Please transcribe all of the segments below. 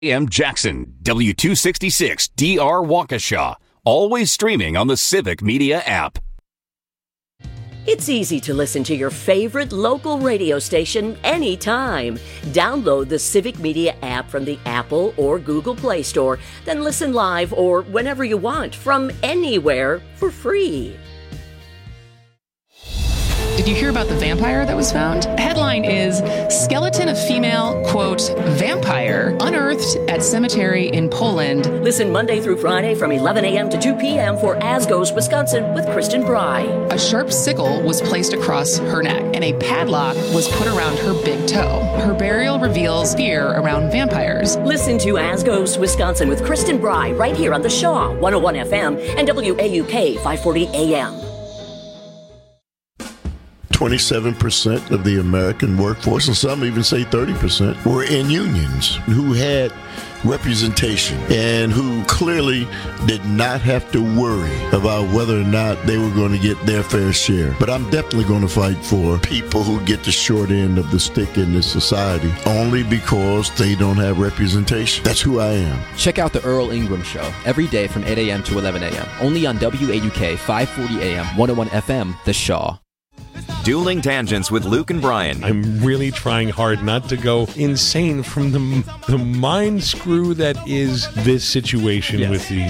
AM Jackson, W266 DR Waukesha. Always streaming on the Civic Media app. It's easy to listen to your favorite local radio station anytime. Download the Civic Media app from the Apple or Google Play Store, then listen live or whenever you want from anywhere for free. Did you hear about the vampire that was found? Headline is, skeleton of female, quote, vampire unearthed at cemetery in Poland. Listen Monday through Friday from 11 a.m. to 2 p.m. for As Goes Wisconsin with Kristen Bry. A sharp sickle was placed across her neck, and a padlock was put around her big toe. Her burial reveals fear around vampires. Listen to As Goes Wisconsin with Kristen Bry right here on the Shaw 101 FM and WAUK 540 AM. 27% of the American workforce, and some even say 30%, were in unions who had representation and who clearly did not have to worry about whether or not they were going to get their fair share. But I'm definitely going to fight for people who get the short end of the stick in this society only because they don't have representation. That's who I am. Check out the Earl Ingram Show every day from 8 a.m. to 11 a.m. only on WAUK 540 AM, 101 FM, The Shaw. Dueling Tangents with Luke and Brian. I'm really trying hard not to go insane from the mind screw that is this situation with the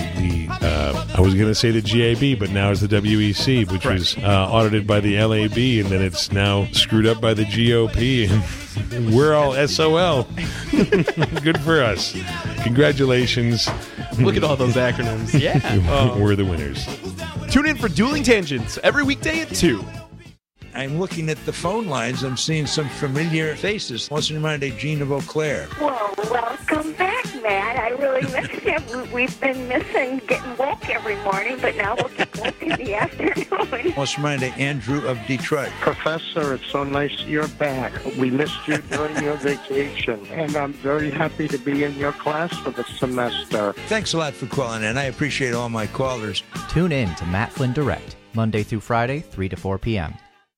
I was going to say the GAB, but now it's the WEC, which was audited by the LAB, and then it's now screwed up by the GOP, and we're all SOL. Good for us. Congratulations. Look at all those acronyms. Yeah. We're the winners. Tune in for Dueling Tangents every weekday at 2. I'm looking at the phone lines. I'm seeing some familiar faces. What's in mind, Gene of Eau Claire? Well, welcome back, Matt. I really missed you. We've been missing getting woke every morning, but now we'll get woke in the afternoon. What's in mind, Andrew of Detroit? Professor, it's so nice you're back. We missed you during your vacation, and I'm very happy to be in your class for the semester. Thanks a lot for calling in. I appreciate all my callers. Tune in to Matt Flynn Direct, Monday through Friday, 3 to 4 p.m.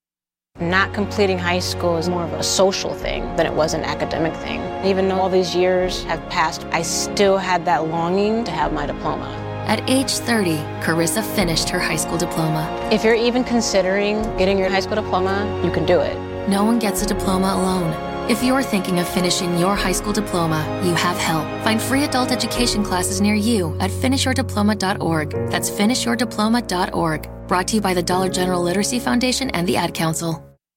Not completing high school is more of a social thing than it was an academic thing. Even though all these years have passed, I still had that longing to have my diploma. At age 30, Carissa finished her high school diploma. If you're even considering getting your high school diploma, you can do it. No one gets a diploma alone. If you're thinking of finishing your high school diploma, you have help. Find free adult education classes near you at finishyourdiploma.org. That's finishyourdiploma.org. Brought to you by the Dollar General Literacy Foundation and the Ad Council.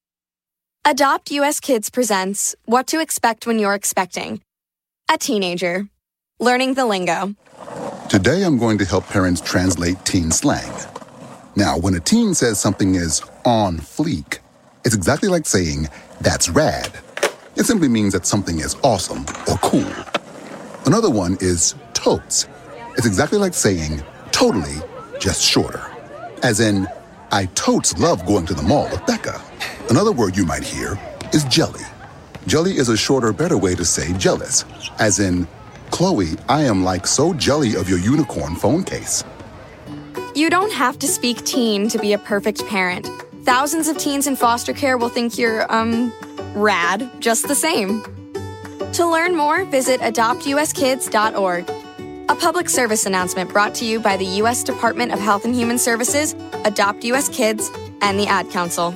Adopt US Kids presents What to Expect When You're Expecting. A teenager. Learning the lingo. Today I'm going to help parents translate teen slang. Now, when a teen says something is on fleek, it's exactly like saying, that's rad. It simply means that something is awesome or cool. Another one is totes. It's exactly like saying, totally, just shorter. As in, I totes love going to the mall with Becca. Another word you might hear is jelly. Jelly is a shorter, better way to say jealous. As in, Chloe, I am like so jelly of your unicorn phone case. You don't have to speak teen to be a perfect parent. Thousands of teens in foster care will think you're, rad just the same. To learn more, visit adoptuskids.org. A public service announcement brought to you by the U.S. Department of Health and Human Services, Adopt U.S. Kids, and the Ad Council.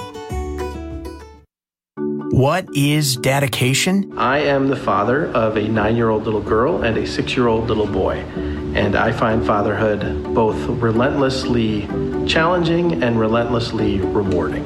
What is dedication? I am the father of a 9-year-old little girl and a 6-year-old little boy. And I find fatherhood both relentlessly challenging and relentlessly rewarding.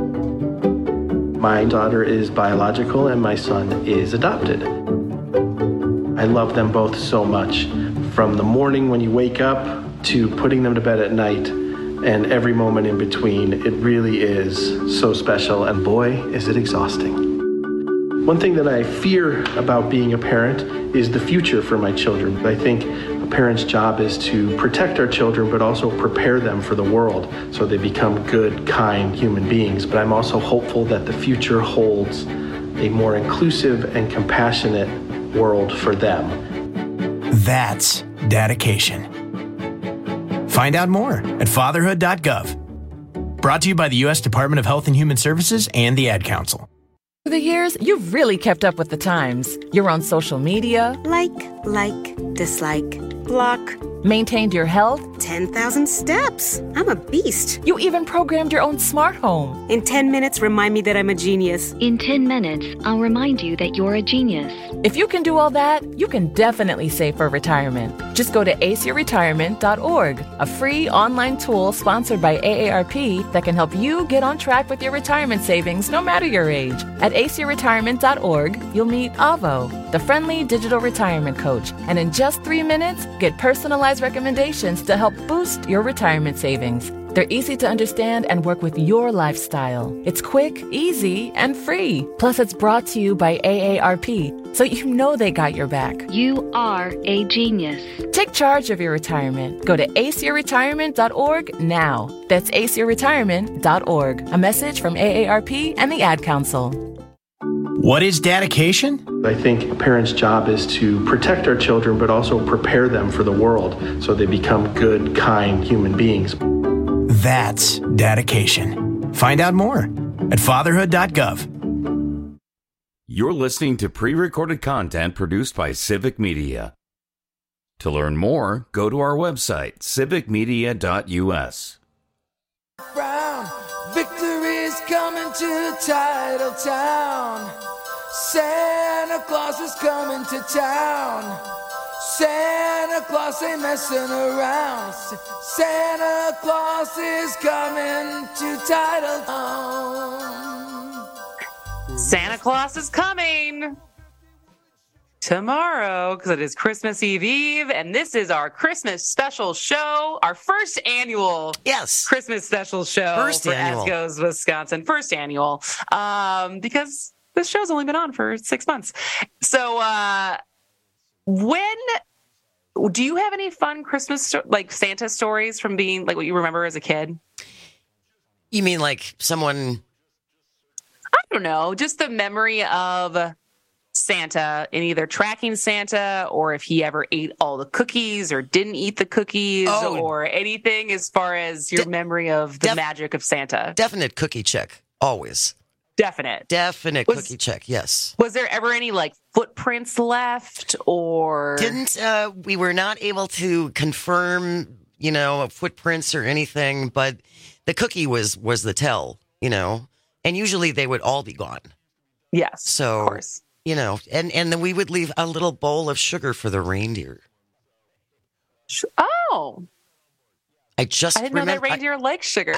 My daughter is biological and my son is adopted. I love them both so much. From the morning when you wake up to putting them to bed at night and every moment in between, it really is so special, and boy, is it exhausting. One thing that I fear about being a parent is the future for my children. I think a parent's job is to protect our children, but also prepare them for the world so they become good, kind human beings. But I'm also hopeful that the future holds a more inclusive and compassionate world for them. That's dedication. Find out more at fatherhood.gov. Brought to you by the U.S. Department of Health and Human Services and the Ad Council. For the years, you've really kept up with the times. You're on social media. Like, dislike, block. Maintained your health. 10,000 steps. I'm a beast. You even programmed your own smart home. In 10 minutes, remind me that I'm a genius. In 10 minutes, I'll remind you that you're a genius. If you can do all that, you can definitely save for retirement. Just go to aceyourretirement.org, a free online tool sponsored by AARP that can help you get on track with your retirement savings no matter your age. At aceyourretirement.org, you'll meet Avo, the friendly digital retirement coach, and in just 3 minutes, get personalized recommendations to help boost your retirement savings. They're easy to understand and work with your lifestyle. It's quick, easy, and free. Plus, it's brought to you by AARP, so you know they got your back. You are a genius. Take charge of your retirement. Go to aceyourretirement.org now. That's aceyourretirement.org. A message from AARP and the Ad Council. What is dedication? I think a parent's job is to protect our children, but also prepare them for the world so they become good, kind human beings. That's dedication. Find out more at fatherhood.gov. You're listening to pre-recorded content produced by Civic Media. To learn more, go to our website, civicmedia.us. Brown, victory's coming to Titletown. Santa Claus is coming to town. Santa Claus ain't messing around. Santa Claus is coming to Titletown. Santa Claus is coming tomorrow because it is Christmas Eve, and this is our Christmas special show, our first annual Christmas special show for As Goes Wisconsin. First annual, because this show's only been on for 6 months. So when do you have any fun Christmas like Santa stories from being like what you remember as a kid? You mean like someone? I don't know, just the memory of Santa and either tracking Santa or if he ever ate all the cookies or didn't eat the cookies or anything as far as your memory of the magic of Santa. Definite cookie check. Always. Definite cookie check. Yes. Was there ever any like footprints left or we were not able to confirm, footprints or anything, but the cookie was the tell, and usually they would all be gone. Yes. So, of course. And then we would leave a little bowl of sugar for the reindeer. Oh. I didn't know that reindeer likes sugar.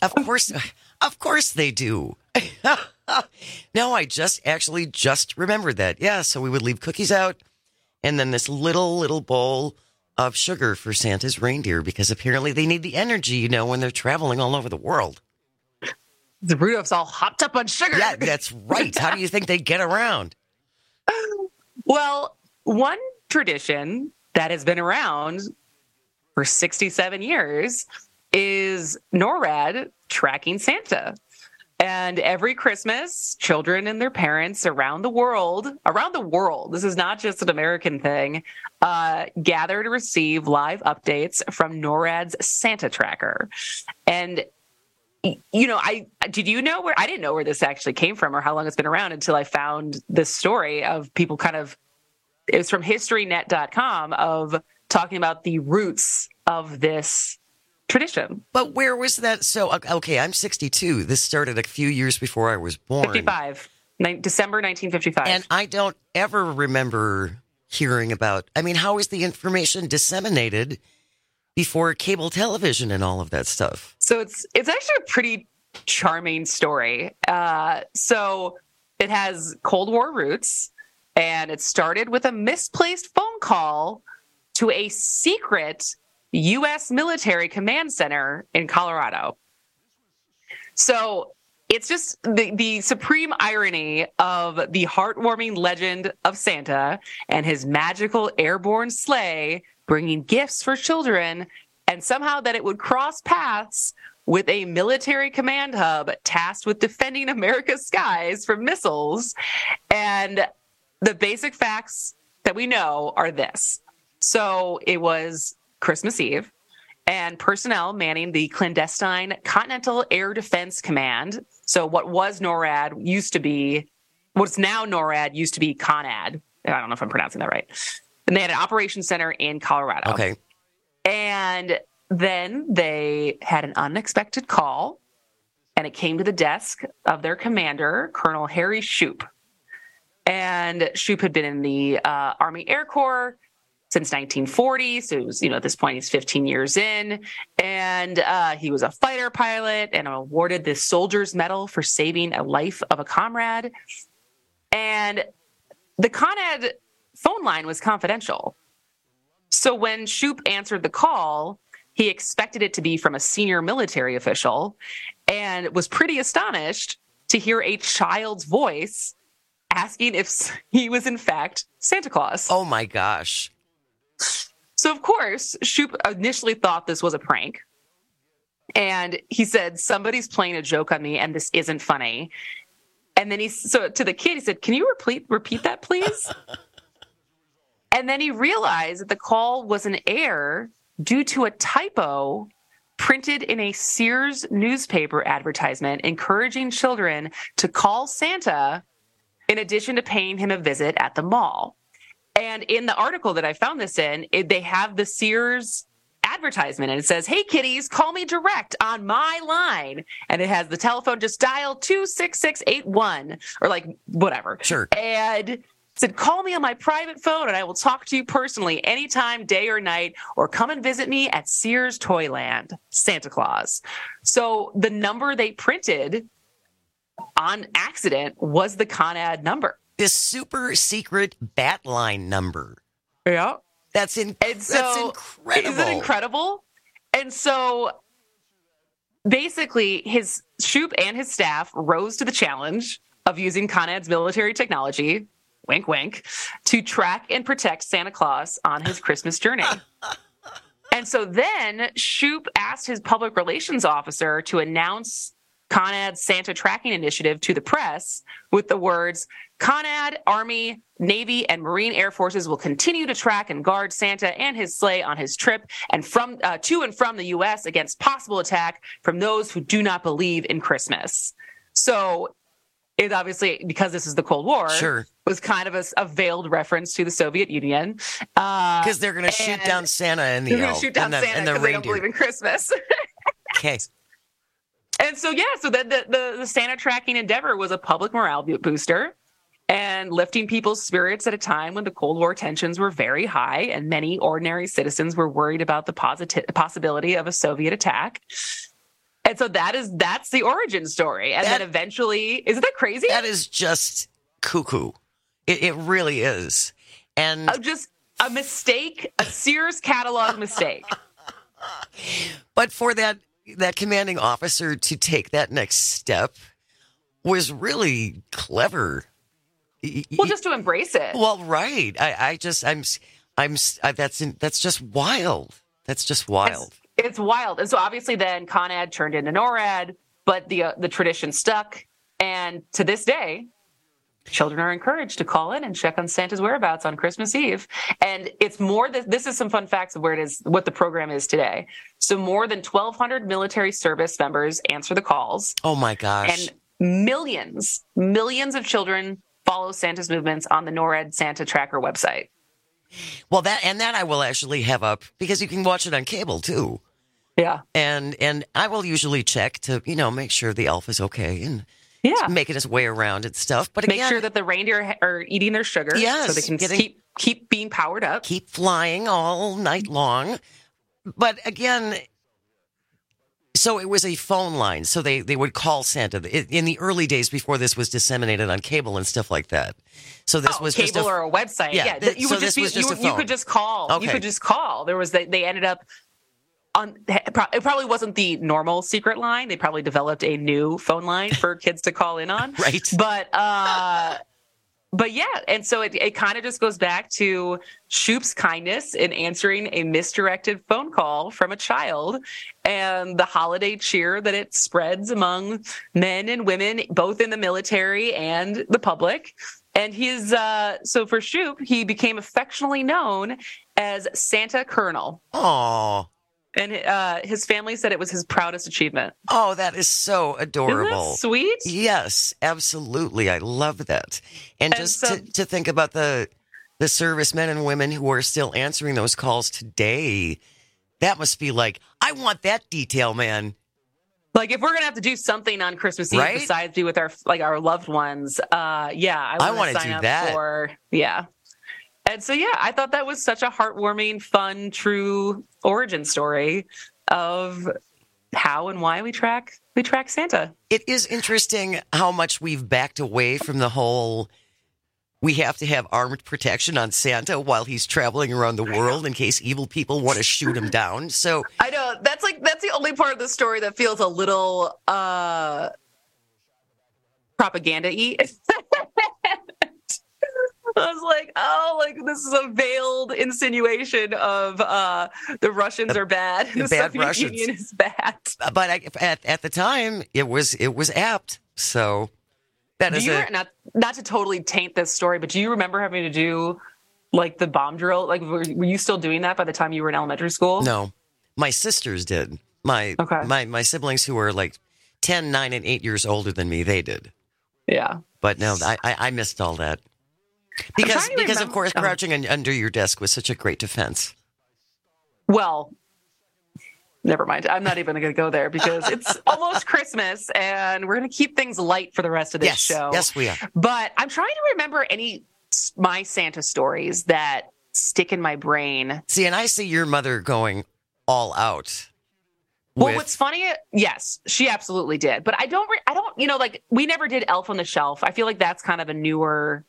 Of course they do. No, I just remembered that. Yeah, so we would leave cookies out and then this little bowl of sugar for Santa's reindeer because apparently they need the energy, when they're traveling all over the world. The Rudolph's all hopped up on sugar. Yeah, that's right. How do you think they get around? Well, one tradition that has been around for 67 years is NORAD tracking Santa. And every Christmas, children and their parents around the world, this is not just an American thing, gather to receive live updates from NORAD's Santa Tracker. And I didn't know where this actually came from or how long it's been around until I found this story of people it was from historynet.com of talking about the roots of this tradition. But where was that? So, okay, I'm 62. This started a few years before I was born. 55. December 1955. And I don't ever remember hearing about, how is the information disseminated before cable television and all of that stuff? So it's actually a pretty charming story. So it has Cold War roots, and it started with a misplaced phone call to a secret U.S. military command center in Colorado. So it's just the supreme irony of the heartwarming legend of Santa and his magical airborne sleigh bringing gifts for children, and somehow that it would cross paths with a military command hub tasked with defending America's skies from missiles. And the basic facts that we know are this. So it was Christmas Eve, and personnel manning the clandestine Continental Air Defense Command. So what was NORAD used to be what's now NORAD used to be CONAD. I don't know if I'm pronouncing that right. And they had an operations center in Colorado. Okay. And then they had an unexpected call, and it came to the desk of their commander, Colonel Harry Shoup. And Shoup had been in the Army Air Corps since 1940. So it was, at this point, he's 15 years in. And he was a fighter pilot and awarded the Soldier's Medal for saving a life of a comrade. And the CONAD phone line was confidential. So when Shoup answered the call, he expected it to be from a senior military official and was pretty astonished to hear a child's voice asking if he was in fact Santa Claus. Oh my gosh. So of course, Shoup initially thought this was a prank. And he said, somebody's playing a joke on me and this isn't funny. And then so to the kid, he said, can you repeat that, please? And then he realized that the call was an error due to a typo printed in a Sears newspaper advertisement encouraging children to call Santa in addition to paying him a visit at the mall. And in the article that I found this in, they have the Sears advertisement, and it says, hey, kiddies, call me direct on my line. And it has the telephone, just dial 26681 or like whatever. Sure. And said, call me on my private phone and I will talk to you personally anytime, day or night, or come and visit me at Sears Toyland, Santa Claus. So the number they printed on accident was the CONAD number. This super secret bat line number. Yeah. That's incredible. Is it incredible? And so basically his Shoup and his staff rose to the challenge of using CONAD's military technology, wink, wink, to track and protect Santa Claus on his Christmas journey. And so then Shoup asked his public relations officer to announce CONAD's Santa tracking initiative to the press with the words, CONAD, Army, Navy, and Marine Air Forces will continue to track and guard Santa and his sleigh on his trip and to and from the U.S. against possible attack from those who do not believe in Christmas. So it obviously, because this is the Cold War, sure, was kind of a veiled reference to the Soviet Union. Because they're going to shoot down Santa and the elf. They're going to shoot down Santa because they don't believe in Christmas. Okay. And so, so the Santa tracking endeavor was a public morale booster and lifting people's spirits at a time when the Cold War tensions were very high and many ordinary citizens were worried about the possibility of a Soviet attack. And so that's the origin story. And then eventually, isn't that crazy? That is just cuckoo. It really is. And just a mistake, a Sears catalog mistake. But for that commanding officer to take that next step was really clever. Well, just to embrace it. Well, right. That's just wild. That's just wild. It's wild. And so obviously then CONAD turned into NORAD, but the tradition stuck. And to this day, children are encouraged to call in and check on Santa's whereabouts on Christmas Eve. And it's more this is some fun facts of where it is, what the program is today. So more than 1,200 military service members answer the calls. Oh my gosh. And millions of children follow Santa's movements on the NORAD Santa Tracker website. Well, that I will actually have up because you can watch it on cable too. Yeah. And I will usually check to, make sure the elf is okay and making his way around and stuff. But again, make sure that the reindeer are eating their sugar so they can keep being powered up. Keep flying all night long. But again, so it was a phone line. So they would call Santa in the early days before this was disseminated on cable and stuff like that. So this was cable just or a website. Yeah, you would just you could just call. Okay. You could just call. They ended up on. It probably wasn't the normal secret line. They probably developed a new phone line for kids to call in on. Right. But yeah, and so it kind of just goes back to Shoup's kindness in answering a misdirected phone call from a child and the holiday cheer that it spreads among men and women, both in the military and the public. And so for Shoup, he became affectionately known as Santa Colonel. Aww. And his family said it was his proudest achievement. Oh, that is so adorable. Isn't that sweet? Yes, absolutely. I love that. And just to think about the servicemen and women who are still answering those calls today, that must be like, I want that detail, man. Like, if we're going to have to do something on Christmas Eve besides be with our loved ones, I want to sign up that. And so, I thought that was such a heartwarming, fun, true origin story of how and why we track Santa. It is interesting how much we've backed away from the whole we have to have armed protection on Santa while he's traveling around the world in case evil people want to shoot him down. So I know that's the only part of the story that feels a little propaganda-y. I was like, this is a veiled insinuation of the Russians are bad. The Soviet Union is bad. But at the time, it was apt. So that is not to totally taint this story, but do you remember having to do like the bomb drill? Like, were you still doing that by the time you were in elementary school? No, my sisters did. My siblings who were like 10, 9, and 8 years older than me, they did. Yeah. But no, I missed all that. Because of course, crouching under your desk was such a great defense. Well, never mind. I'm not even going to go there because it's almost Christmas and we're going to keep things light for the rest of this show. Yes, we are. But I'm trying to remember my Santa stories that stick in my brain. See, and I see your mother going all out. Well, what's funny, yes, she absolutely did. But I don't, we never did Elf on the Shelf. I feel like that's kind of a newer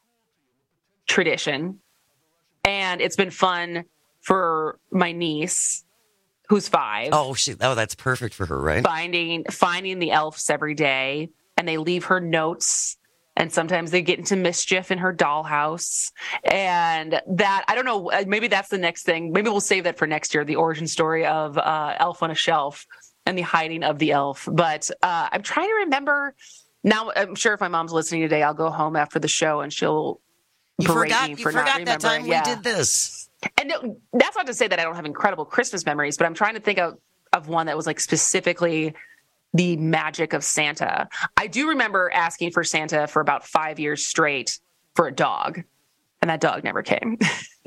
tradition. And it's been fun for my niece, who's 5. Oh, that's perfect for her, right? Finding the elves every day, and they leave her notes, and sometimes they get into mischief in her dollhouse. And that, I don't know, maybe that's the next thing. Maybe we'll save that for next year, the origin story of Elf on a Shelf and the hiding of the elf. But I'm trying to remember now. I'm sure if my mom's listening today, I'll go home after the show and she'll berate me for not remembering. That time we did this. And that's not to say that I don't have incredible Christmas memories, but I'm trying to think of one that was like specifically the magic of Santa. I do remember asking for Santa for about 5 years straight for a dog, and that dog never came.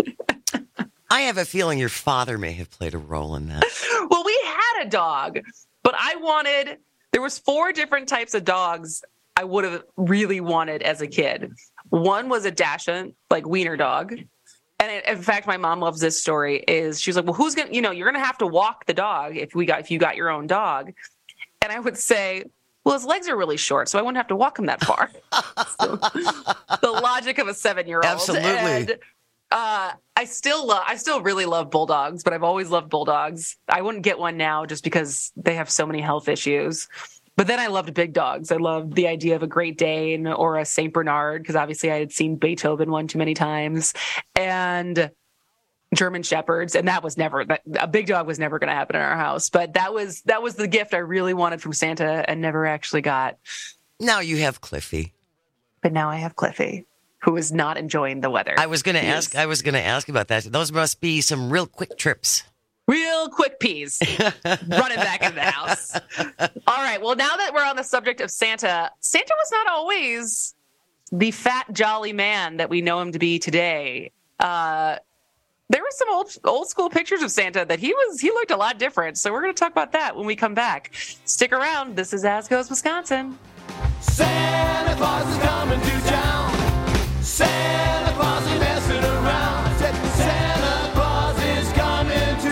I have a feeling your father may have played a role in that. Well, we had a dog, but there was 4 different types of dogs I would have really wanted as a kid. One was a Dachshund, like wiener dog. And in fact, my mom loves this story. She was like, well, who's going to, you're going to have to walk the dog if you got your own dog. And I would say, well, his legs are really short, so I wouldn't have to walk him that far. So, the logic of a 7-year-old. Absolutely. And, I still really love bulldogs, but I've always loved bulldogs. I wouldn't get one now just because they have so many health issues. But then I loved big dogs. I loved the idea of a Great Dane or a St. Bernard, because obviously I had seen Beethoven one too many times, and German Shepherds. And a big dog was never going to happen in our house. But that was the gift I really wanted from Santa and never actually got. Now you have Cliffy. But now I have Cliffy, who is not enjoying the weather. I was going to ask about that. Those must be some real quick trips. Real quick peas running back into the house. All right. Well, now that we're on the subject of Santa was not always the fat, jolly man that we know him to be today. There were some old school pictures of Santa that he looked a lot different. So we're going to talk about that when we come back. Stick around. This is As Goes Wisconsin. Santa Claus is coming to town. Santa Claus is messing around. Santa Claus is coming to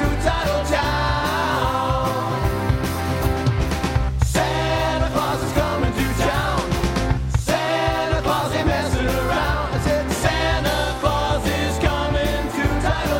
Titletown. Santa Claus is coming to town. Santa Claus ain't messing around. I said Santa Claus is coming to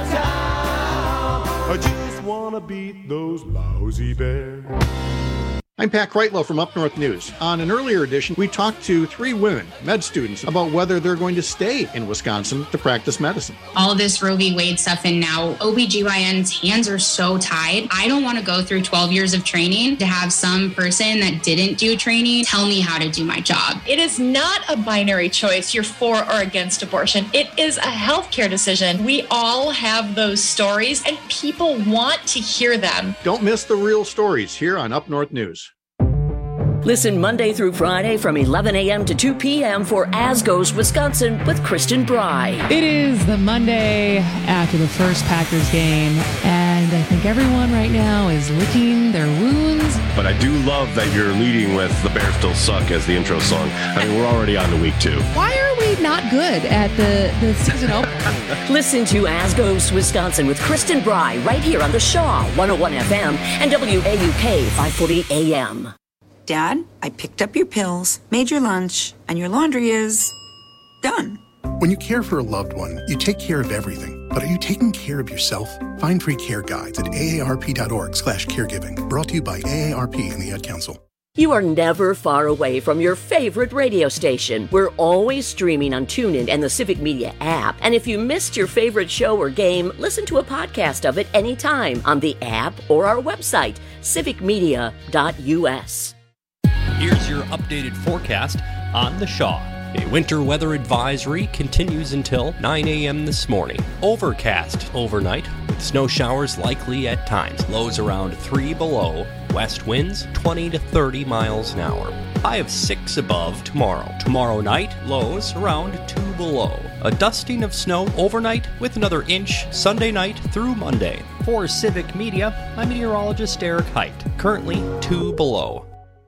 Titletown. I just wanna beat those lousy bears. I'm Pat Kreitlow from Up North News. On an earlier edition, we talked to 3 women, med students, about whether they're going to stay in Wisconsin to practice medicine. All this Roe v. Wade stuff, and now OBGYN's hands are so tied. I don't want to go through 12 years of training to have some person that didn't do training tell me how to do my job. It is not a binary choice, you're for or against abortion. It is a healthcare decision. We all have those stories, and people want to hear them. Don't miss the real stories here on Up North News. Listen Monday through Friday from 11 a.m. to 2 p.m. for As Goes Wisconsin with Kristen Bry. It is the Monday after the first Packers game, and I think everyone right now is licking their wounds. But I do love that you're leading with The Bears Still Suck as the intro song. I mean, we're already on to week 2. Why are we not good at the season opener? Listen to As Goes Wisconsin with Kristen Bry right here on the Shaw 101 FM and WAUK 540 AM. Dad, I picked up your pills, made your lunch, and your laundry is done. When you care for a loved one, you take care of everything. But are you taking care of yourself? Find free care guides at aarp.org/caregiving. Brought to you by AARP and the Ad Council. You are never far away from your favorite radio station. We're always streaming on TuneIn and the Civic Media app. And if you missed your favorite show or game, listen to a podcast of it anytime on the app or our website, civicmedia.us. Here's your updated forecast on the Shaw. A winter weather advisory continues until 9 a.m. this morning. Overcast overnight with snow showers likely at times. Lows around 3 below. West winds 20 to 30 miles an hour. High of 6 above tomorrow. Tomorrow night, lows around 2 below. A dusting of snow overnight with another inch Sunday night through Monday. For Civic Media, I'm meteorologist Eric Height. Currently 2 below.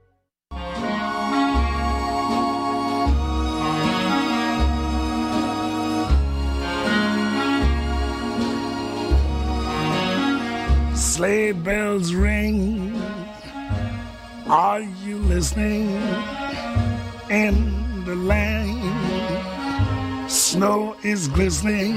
Sleigh bells ring. Are you listening? In the lane, snow is glistening.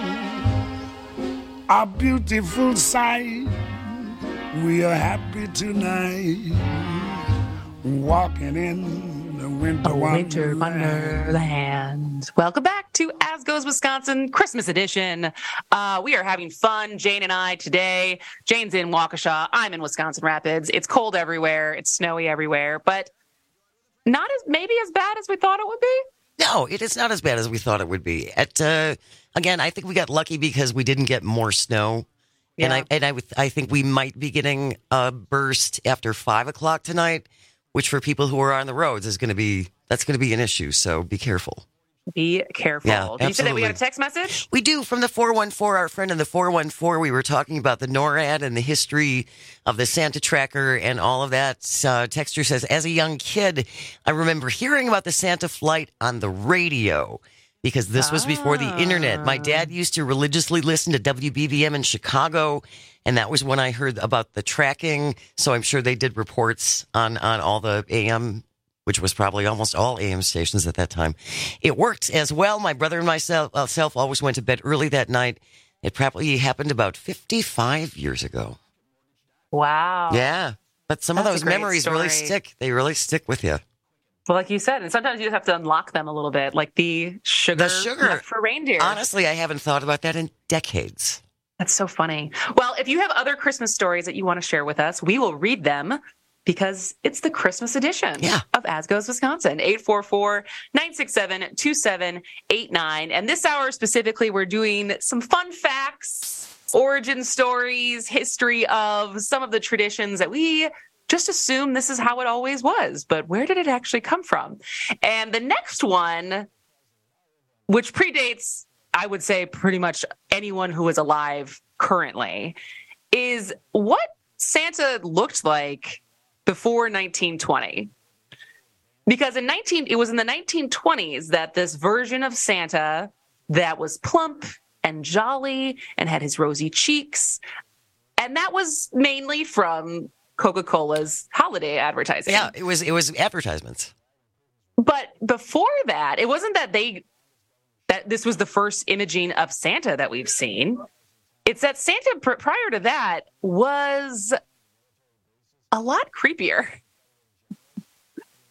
A beautiful sight. We are happy tonight. Walking in the winter wonderland. Welcome back to As Goes Wisconsin Christmas edition. We are having fun, Jane and I, today. Jane's in Waukesha. I'm in Wisconsin Rapids. It's cold everywhere. It's snowy everywhere, but not maybe as bad as we thought it would be. No, it is not as bad as we thought it would be. Again, I think we got lucky because we didn't get more snow. Yeah. And I think we might be getting a burst after 5 o'clock tonight, which for people who are on the roads that's going to be an issue. So be careful. Be careful. Yeah, Did you say that we got a text message? We do, from the 414, our friend in the 414. We were talking about the NORAD and the history of the Santa tracker and all of that. Texter says, as a young kid, I remember hearing about the Santa flight on the radio because this was before the internet. My dad used to religiously listen to WBBM in Chicago, and that was when I heard about the tracking. So I'm sure they did reports on all the AM, which was probably almost all AM stations at that time. It worked as well. My brother and myself always went to bed early that night. It probably happened about 55 years ago. Wow. Yeah. But some of those memories really stick. They really stick with you. Well, like you said, and sometimes you just have to unlock them a little bit, like the sugar for reindeer. Honestly, I haven't thought about that in decades. That's so funny. Well, if you have other Christmas stories that you want to share with us, we will read them because it's the Christmas edition of As Goes Wisconsin. 844-967-2789. And this hour specifically, we're doing some fun facts, origin stories, history of some of the traditions that we just assume this is how it always was, but where did it actually come from? And the next one, which predates, I would say, pretty much anyone who is alive currently, is what Santa looked like before 1920. Because it was in the 1920s that this version of Santa that was plump and jolly and had his rosy cheeks, and that was mainly from Coca-Cola's holiday advertising. Yeah, it was advertisements. But before that, it wasn't that this was the first imaging of Santa that we've seen. It's that Santa prior to that was a lot creepier.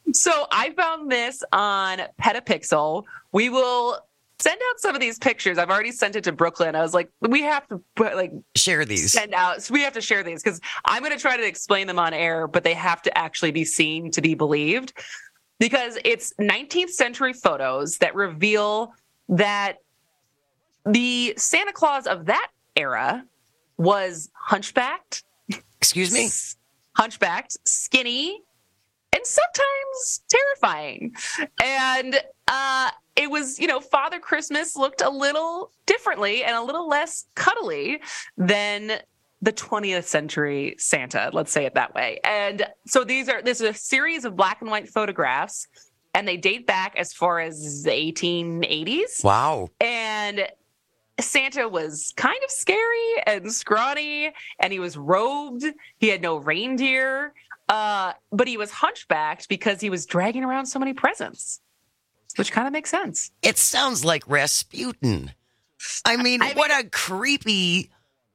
So I found this on Petapixel. We will send out some of these pictures. I've already sent it to Brooklyn. I was like, we have to share these. Send out. So we have to share these because I'm going to try to explain them on air, but they have to actually be seen to be believed because it's 19th century photos that reveal that the Santa Claus of that era was hunchbacked. Excuse me? Hunchbacked, skinny, and sometimes terrifying. And it was, Father Christmas looked a little differently and a little less cuddly than the 20th century Santa, let's say it that way. And so this is a series of black and white photographs, and they date back as far as the 1880s. Wow. And Santa was kind of scary and scrawny, and he was robed. He had no reindeer, but he was hunchbacked because he was dragging around so many presents, which kind of makes sense. It sounds like Rasputin. I mean, what a creepy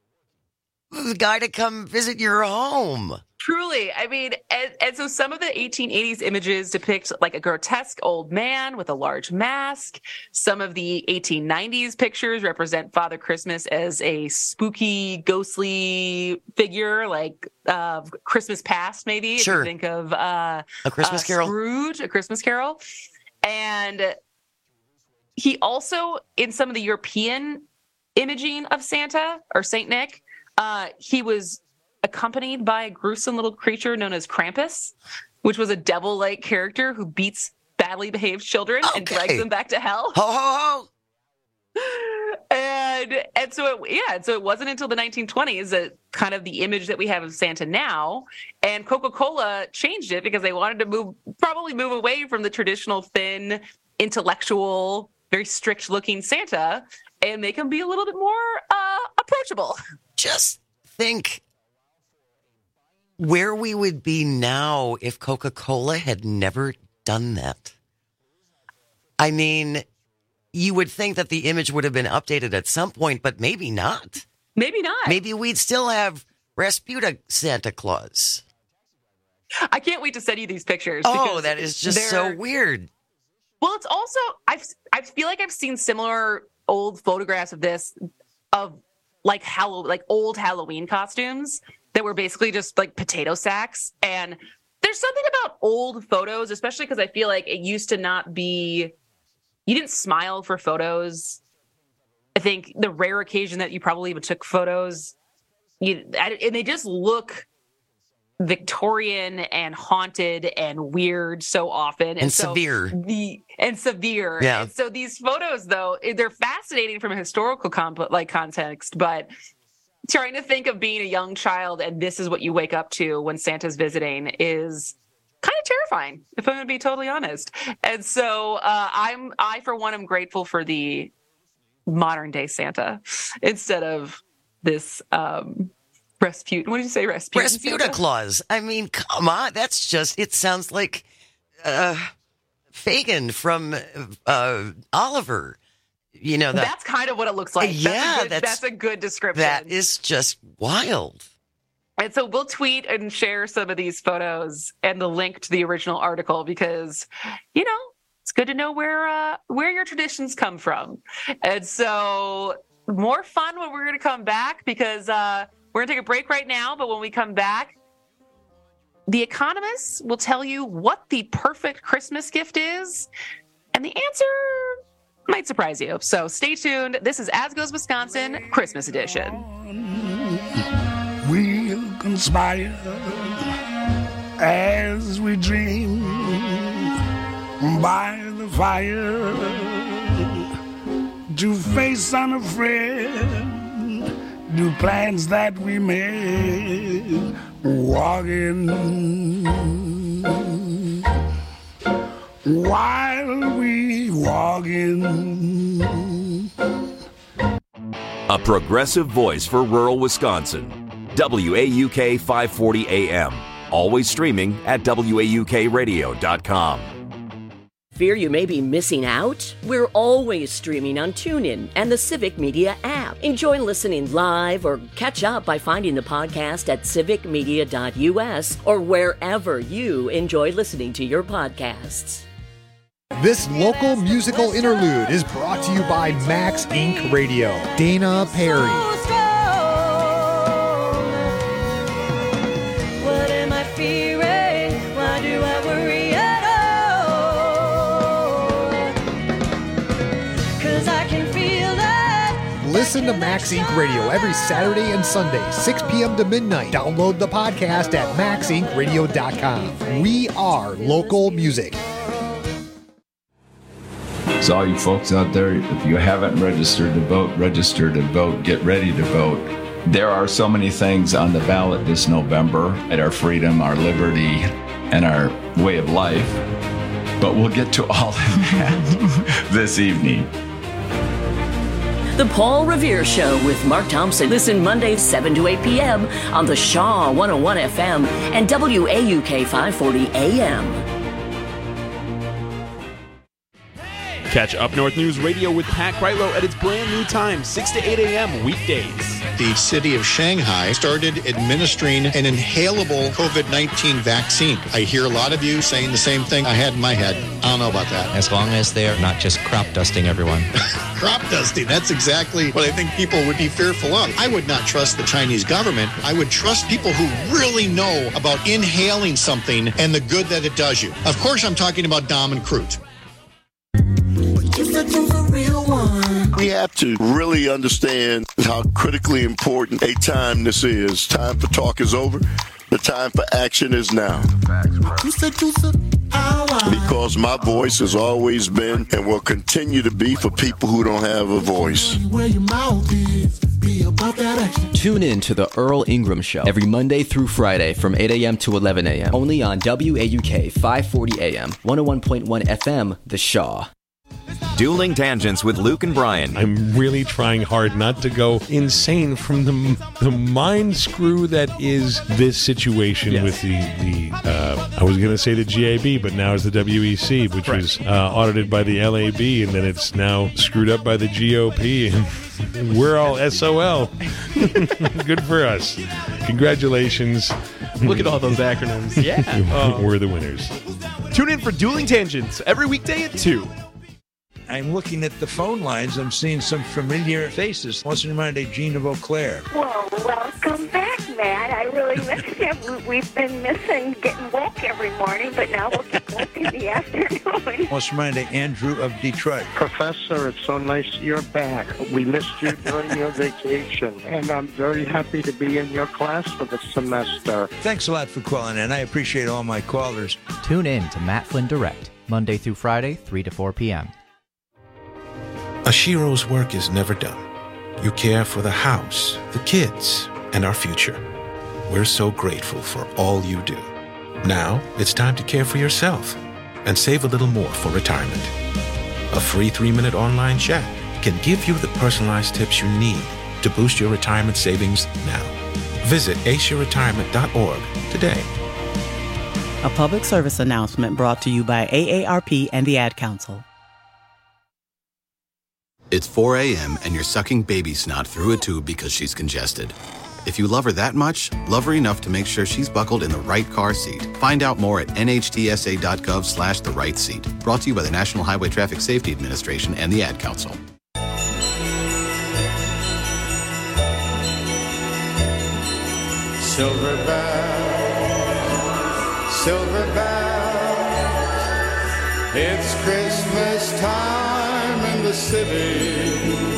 guy to come visit your home. Truly. I mean, and so some of the 1880s images depict like a grotesque old man with a large mask. Some of the 1890s pictures represent Father Christmas as a spooky, ghostly figure, like Christmas Past, maybe. Sure. If you think of A Christmas Carol. Scrooge, A Christmas Carol. And he also, in some of the European imaging of Santa or Saint Nick, he was accompanied by a gruesome little creature known as Krampus, which was a devil-like character who beats badly behaved children and drags them back to hell. Ho, ho, ho! And so it wasn't until the 1920s that kind of the image that we have of Santa now, and Coca-Cola changed it because they wanted to probably move away from the traditional thin, intellectual, very strict-looking Santa and make him be a little bit more approachable. Just think where we would be now if Coca-Cola had never done that. I mean, you would think that the image would have been updated at some point, but maybe not. Maybe not. Maybe we'd still have Rasputin Santa Claus. I can't wait to send you these pictures. Oh, that is just so weird. Well, it's also, I feel like I've seen similar old photographs of this, of like old Halloween costumes that were basically just like potato sacks. And there's something about old photos, especially because I feel like it used to not be, you didn't smile for photos. I think the rare occasion that you probably even took photos, and they just look Victorian and haunted and weird so often. And severe. Severe. Yeah. And so these photos, though, they're fascinating from a historical context, but trying to think of being a young child and this is what you wake up to when Santa's visiting is kind of terrifying, if I'm going to be totally honest. And so I, for one, am grateful for the modern day Santa instead of this Rasputin. What did you say, Rasputin? Rasputin Claus. I mean, come on. That's just, it sounds like Fagin from Oliver. You know, that's kind of what it looks like. Yeah, that's a good description. That is just wild. And so we'll tweet and share some of these photos and the link to the original article because, you know, it's good to know where your traditions come from. And so more fun when we're going to come back because we're going to take a break right now. But when we come back, The Economist will tell you what the perfect Christmas gift is. And the answer might surprise you. So stay tuned. This is As Goes Wisconsin, Christmas edition. We'll conspire as we dream by the fire to face unafraid new plans that we made, walking while we walking. A progressive voice for rural Wisconsin. WAUK 540 AM. Always streaming at WAUKradio.com. Fear you may be missing out? We're always streaming on TuneIn and the Civic Media app. Enjoy listening live or catch up by finding the podcast at civicmedia.us or wherever you enjoy listening to your podcasts. This local musical interlude is brought to you by Max Inc. Radio. Dana Perry. What am I fearing? Why do I worry at all? 'Cause I can feel that. Listen to Max Inc. Radio every Saturday and Sunday, 6 p.m. to midnight. Download the podcast at maxincradio.com. We are local music. So all you folks out there, if you haven't registered to vote, register to vote, get ready to vote. There are so many things on the ballot this November at our freedom, our liberty, and our way of life. But we'll get to all of that this evening. The Paul Revere Show with Mark Thompson. Listen Mondays 7 to 8 p.m. on the Shaw 101 FM and WAUK 540 AM. Catch Up North News Radio with Pat Kreitlow at its brand new time, 6 to 8 a.m. weekdays. The city of Shanghai started administering an inhalable COVID-19 vaccine. I hear a lot of you saying the same thing I had in my head. I don't know about that. As long as they're not just crop dusting everyone. Crop dusting, that's exactly what I think people would be fearful of. I would not trust the Chinese government. I would trust people who really know about inhaling something and the good that it does you. Of course, I'm talking about Dom and Crute. We have to really understand how critically important a time this is. Time for talk is over. The time for action is now. Because my voice has always been and will continue to be for people who don't have a voice. Tune in to the Earl Ingram Show every Monday through Friday from 8 a.m. to 11 a.m. Only on WAUK 540 AM, 101.1 FM, The Shaw. Dueling Tangents with Luke and Brian. I'm really trying hard not to go insane from the mind screw that is this situation with the I was going to say the GAB, but now it's the WEC, which was audited by the LAB, and then it's now screwed up by the GOP, and we're all SOL. Good for us. Congratulations. Look at all those acronyms. Yeah. We're the winners. Tune in for Dueling Tangents every weekday at 2. I'm looking at the phone lines. I'm seeing some familiar faces. What's in mind, Gene of Eau Claire? Well, welcome back, Matt. I really missed you. We've been missing getting woke every morning, but now we'll get woke in the afternoon. What's in mind, Andrew of Detroit? Professor, it's so nice you're back. We missed you during your vacation, and I'm very happy to be in your class for the semester. Thanks a lot for calling in. I appreciate all my callers. Tune in to Matt Flynn Direct, Monday through Friday, 3 to 4 p.m. Ashiro's work is never done. You care for the house, the kids, and our future. We're so grateful for all you do. Now, it's time to care for yourself and save a little more for retirement. A free 3-minute online chat can give you the personalized tips you need to boost your retirement savings now. Visit aceyourretirement.org today. A public service announcement brought to you by AARP and the Ad Council. It's 4 a.m. and you're sucking baby snot through a tube because she's congested. If you love her that much, love her enough to make sure she's buckled in the right car seat. Find out more at nhtsa.gov/the right seat. Brought to you by the National Highway Traffic Safety Administration and the Ad Council. Silver bells, it's Christmas time in the city.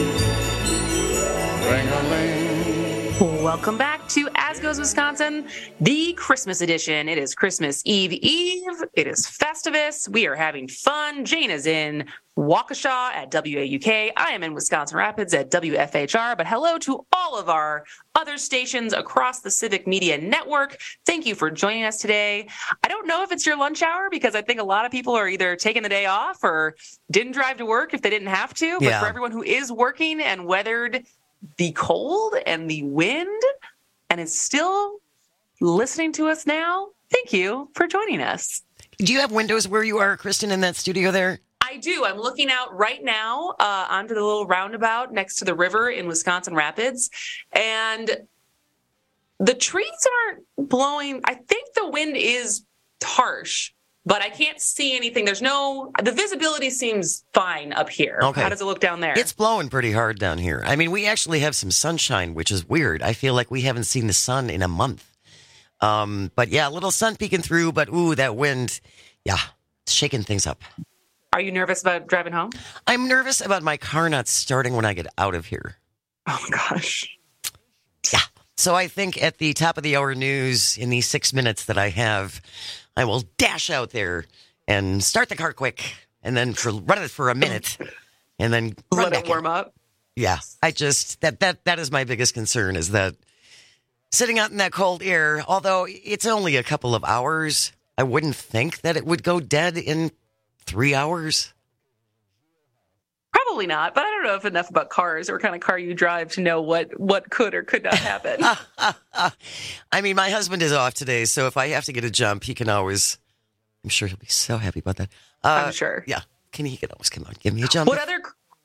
Ring-a-ling. Welcome back to As Goes Wisconsin, the Christmas edition. It is Christmas Eve. It is Festivus. We are having fun. Jane is in Waukesha at WAUK. I am in Wisconsin Rapids at WFHR. But hello to all of our other stations across the Civic Media Network. Thank you for joining us today. I don't know if it's your lunch hour because I think a lot of people are either taking the day off or didn't drive to work if they didn't have to. But for everyone who is working and weathered the cold and the wind and is still listening to us now, thank you for joining us. Do you have windows where you are, Kristen, in that studio there? I do. I'm looking out right now onto the little roundabout next to the river in Wisconsin Rapids. And the trees aren't blowing. I think the wind is harsh, but I can't see anything. The visibility seems fine up here. Okay. How does it look down there? It's blowing pretty hard down here. I mean, we actually have some sunshine, which is weird. I feel like we haven't seen the sun in a month. But yeah, a little sun peeking through, but that wind, yeah, it's shaking things up. Are you nervous about driving home? I'm nervous about my car not starting when I get out of here. Oh, my gosh. Yeah. So I think at the top of the hour news, in the 6 minutes that I have, I will dash out there and start the car quick and then run it for a minute and then let it warm up. Yeah. That is my biggest concern, is that sitting out in that cold air, although it's only a couple of hours, I wouldn't think that it would go dead in 3 hours. Probably not, but I don't know enough about cars or what kind of car you drive to know what could or could not happen. I mean, my husband is off today, so if I have to get a jump, he can always, I'm sure he'll be so happy about that. I'm sure. Yeah. He can always come on, give me a jump. What other,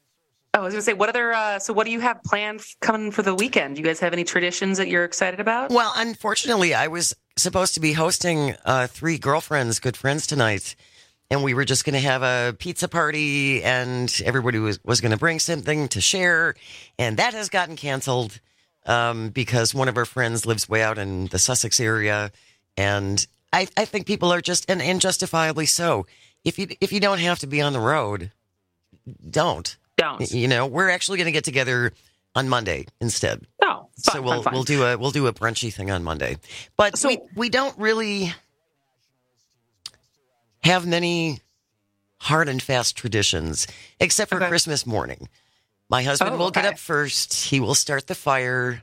so what do you have planned coming for the weekend? Do you guys have any traditions that you're excited about? Well, unfortunately, I was supposed to be hosting 3 girlfriends, good friends tonight. And we were just going to have a pizza party, and everybody was going to bring something to share. And that has gotten canceled because one of our friends lives way out in the Sussex area. And I think people are just, and justifiably so. If you don't have to be on the road, don't. You know, we're actually going to get together on Monday instead. Oh, fine, so we'll do a brunchy thing on Monday. But we don't really have many hard and fast traditions, except for Christmas morning. My husband will get up first. He will start the fire.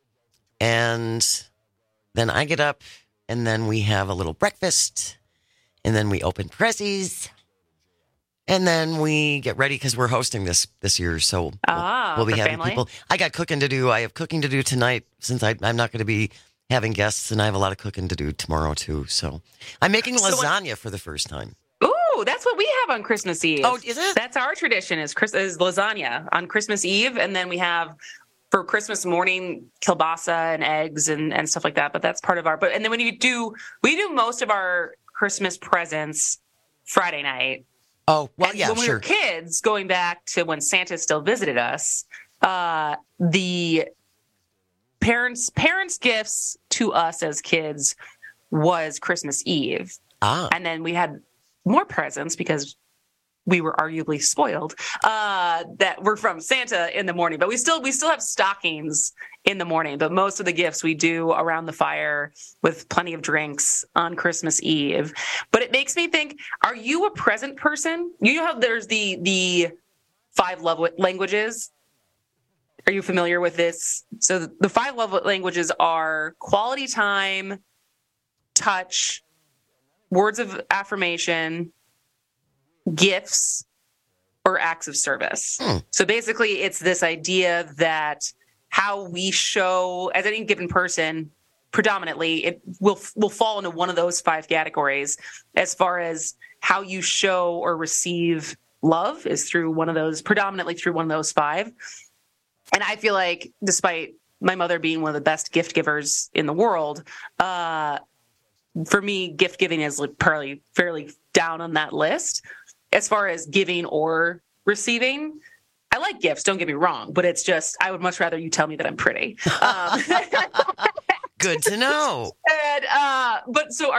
And then I get up, and then we have a little breakfast. And then we open presents. And then we get ready because we're hosting this year. So we'll be having people. I got cooking to do. I have cooking to do tonight since I'm not going to be having guests, and I have a lot of cooking to do tomorrow too. So I'm making lasagna for the first time. Ooh, that's what we have on Christmas Eve. Oh, is it? That's our tradition is lasagna on Christmas Eve, and then we have for Christmas morning kielbasa and eggs and stuff like that. But that's part of and then we do most of our Christmas presents Friday night. Oh, well, yeah, when we were kids, going back to when Santa still visited us, the parents' gifts to us as kids was Christmas Eve. And then we had more presents because we were arguably spoiled that were from Santa in the morning. But we still have stockings in the morning. But most of the gifts we do around the fire with plenty of drinks on Christmas Eve. But it makes me think, are you a present person? You know how there's the 5 love languages? Are you familiar with this? So the 5 love languages are quality time, touch, words of affirmation, gifts, or acts of service. So basically, it's this idea that how we show, as any given person, predominantly, it will fall into one of those 5 categories as far as how you show or receive love is predominantly through one of those 5. And I feel like, despite my mother being one of the best gift givers in the world, for me, gift giving is fairly down on that list. As far as giving or receiving, I like gifts, don't get me wrong, but it's just, I would much rather you tell me that I'm pretty. Good to know. And, but so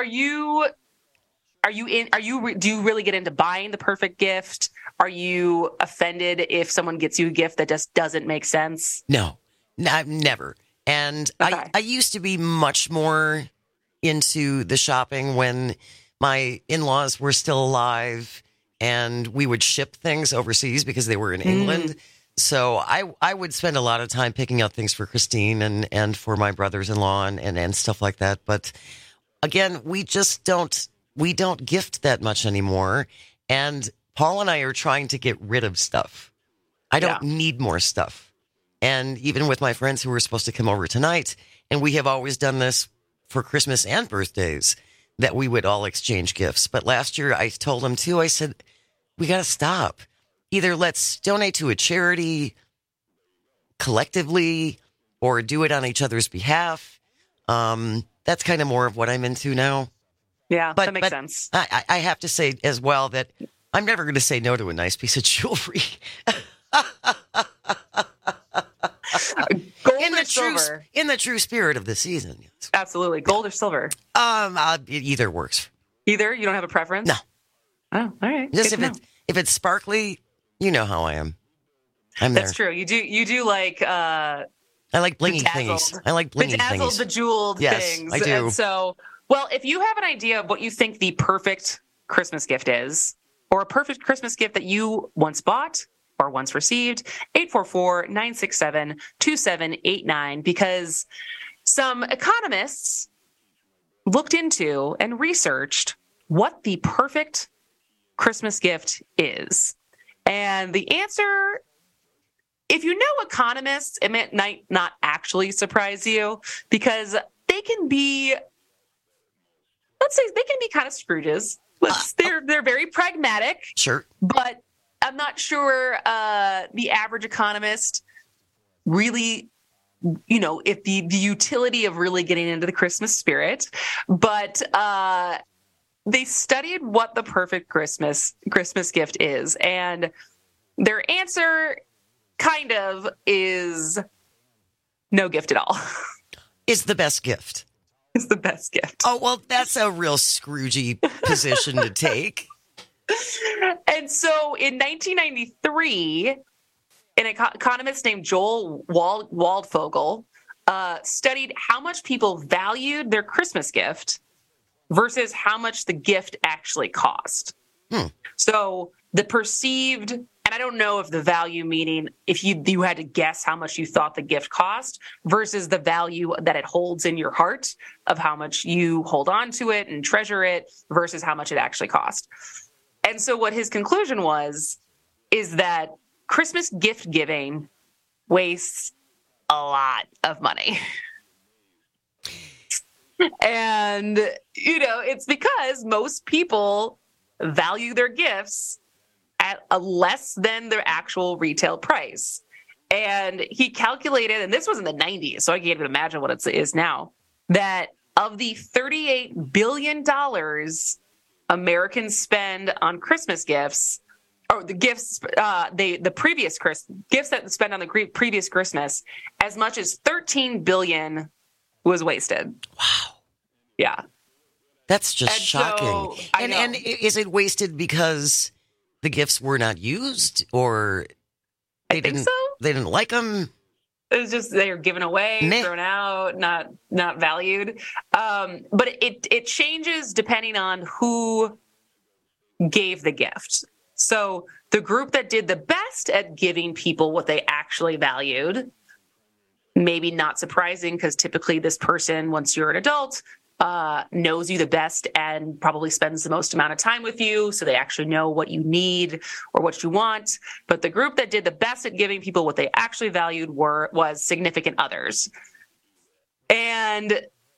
do you really get into buying the perfect gift? Are you offended if someone gets you a gift that just doesn't make sense? No, never. And I used to be much more into the shopping when my in-laws were still alive and we would ship things overseas because they were in England. So I would spend a lot of time picking out things for Christine and for my brothers-in-law and stuff like that. But again, we don't gift that much anymore. And Paul and I are trying to get rid of stuff. I don't need more stuff. And even with my friends who were supposed to come over tonight, and we have always done this for Christmas and birthdays, that we would all exchange gifts. But last year I told him too, I said, we got to stop. Either let's donate to a charity collectively or do it on each other's behalf. That's kind of more of what I'm into now. Yeah, that makes sense. I have to say as well that I'm never going to say no to a nice piece of jewelry. Gold or silver? In the true spirit of the season. Yes. Absolutely. Gold or silver? Either works. Either? You don't have a preference? No. Oh, all right. Just if it's sparkly, you know how I am. That's true. You do like I like blingy thingies. I like blingy bedazzled, thingies. Bejeweled things. Yes, I do. And so, well, if you have an idea of what you think the perfect Christmas gift is, or a perfect Christmas gift that you once bought or once received, 844-967-2789, because some economists looked into and researched what the perfect Christmas gift is. And the answer, if you know economists, it might not actually surprise you, because they can be, let's say, they can be kind of Scrooges. They're very pragmatic. Sure. But I'm not sure the average economist really, if the utility of really getting into the Christmas spirit. But they studied what the perfect Christmas gift is. And their answer kind of is no gift at all. Is the best gift. Is the best gift. Oh, well, that's a real Scroogey position to take. And so in 1993, an economist named Joel Waldfogel studied how much people valued their Christmas gift versus how much the gift actually cost. So the perceived, and I don't know if the value meaning if you had to guess how much you thought the gift cost versus the value that it holds in your heart of how much you hold on to it and treasure it versus how much it actually cost. And so what his conclusion is that Christmas gift giving wastes a lot of money. And, it's because most people value their gifts at a less than their actual retail price. And he calculated, and this was in the 90s, so I can't even imagine what it is now, that of the $38 billion Americans spend on Christmas gifts, or the gifts, the previous gifts that spend on the previous Christmas, as much as $13 billion was wasted. Wow. Yeah. That's just shocking. So, and is it wasted because the gifts were not used, or they didn't like them? It was just they were given away, thrown out, not valued. But it changes depending on who gave the gift. So the group that did the best at giving people what they actually valued, maybe not surprising, because typically this person, once you're an adult, knows you the best and probably spends the most amount of time with you, so they actually know what you need or what you want. But the group that did the best at giving people what they actually valued was significant others. And